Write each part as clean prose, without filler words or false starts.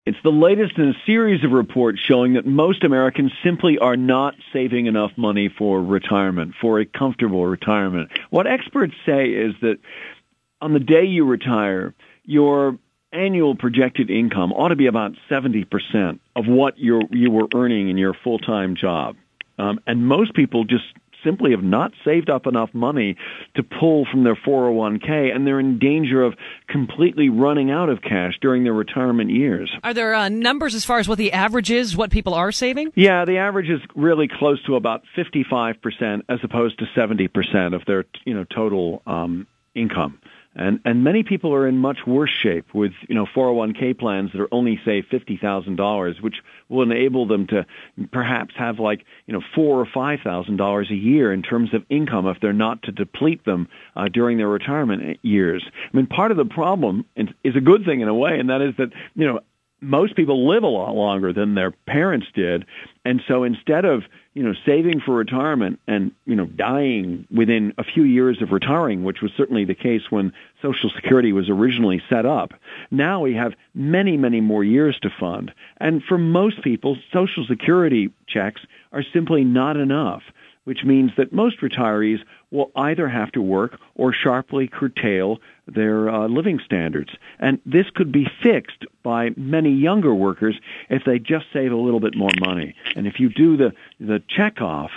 It's the latest in a series of reports showing that most Americans simply are not saving enough money for retirement, for a comfortable retirement. What experts say is that on the day you retire, your annual projected income ought to be about 70% of what you were earning in your full-time job. And most people just simply have not saved up enough money to pull from their 401k, and they're in danger of completely running out of cash during their retirement years. Are there numbers as far as what the average is, what people are saving? Yeah, the average is really close to about 55% as opposed to 70% of their total income. And many people are in much worse shape with 401k plans that are only, say, $50,000, which will enable them to perhaps have $4,000 or $5,000 a year in terms of income if they're not to deplete them during their retirement years. I mean, part of the problem is a good thing in a way, and that is that most people live a lot longer than their parents did, and so instead of saving for retirement and dying within a few years of retiring, which was certainly the case when Social Security was originally set up, now we have many, many more years to fund. And for most people, Social Security checks are simply not enough, which means that most retirees will either have to work or sharply curtail their living standards. And this could be fixed by many younger workers if they just save a little bit more money. And if you do the check off,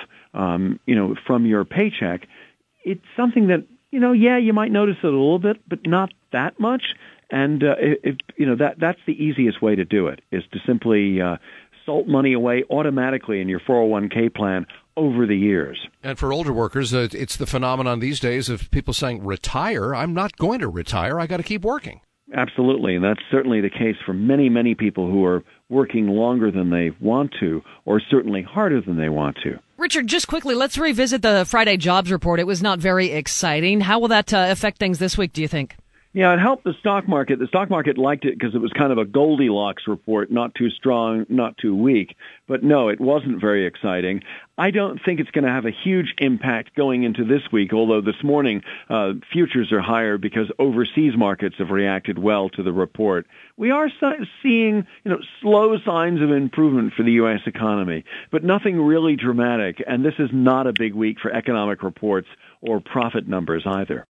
from your paycheck, it's something that, you might notice it a little bit, but not that much. And that's the easiest way to do it, is to simply salt money away automatically in your 401k plan over the years. And for older workers, it's the phenomenon these days of people saying, retire? I'm not going to retire. I got to keep working. Absolutely, and that's certainly the case for many, many people who are working longer than they want to, or certainly harder than they want to. Richard, just quickly, let's revisit the Friday jobs report. It was not very exciting. How will that affect things this week, do you think? Yeah, it helped the stock market. The stock market liked it because it was kind of a Goldilocks report, not too strong, not too weak. But no, it wasn't very exciting. I don't think it's going to have a huge impact going into this week, although this morning futures are higher because overseas markets have reacted well to the report. We are seeing, slow signs of improvement for the U.S. economy, but nothing really dramatic. And this is not a big week for economic reports or profit numbers either.